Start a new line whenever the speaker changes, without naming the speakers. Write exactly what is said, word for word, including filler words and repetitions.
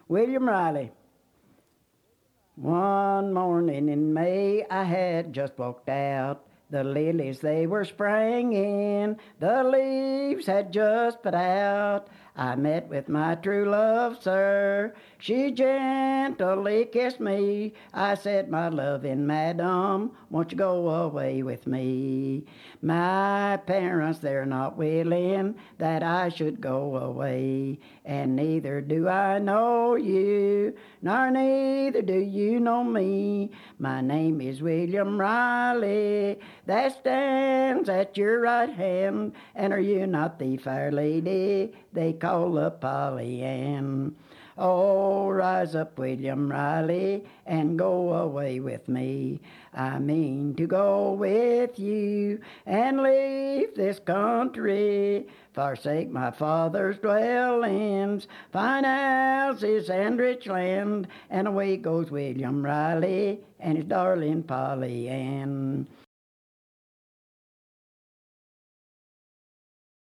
William Riley. One morning in May, I had just walked out. The lilies, they were springing, the leaves had just put out. I met with my true love, sir. She gently kissed me. I said, my loving madam, won't you go away with me? My parents, they're not willing that I should go away, and neither do I know you, nor neither do you know me. My name is William Riley, that stands at your right hand, and are you not the fair lady they call up Polly Ann? Oh, rise up, William Riley, and go away with me. I mean to go with you and leave this country, forsake my father's dwellings, fine houses and rich land, and away goes William Riley and his darling Polly Ann.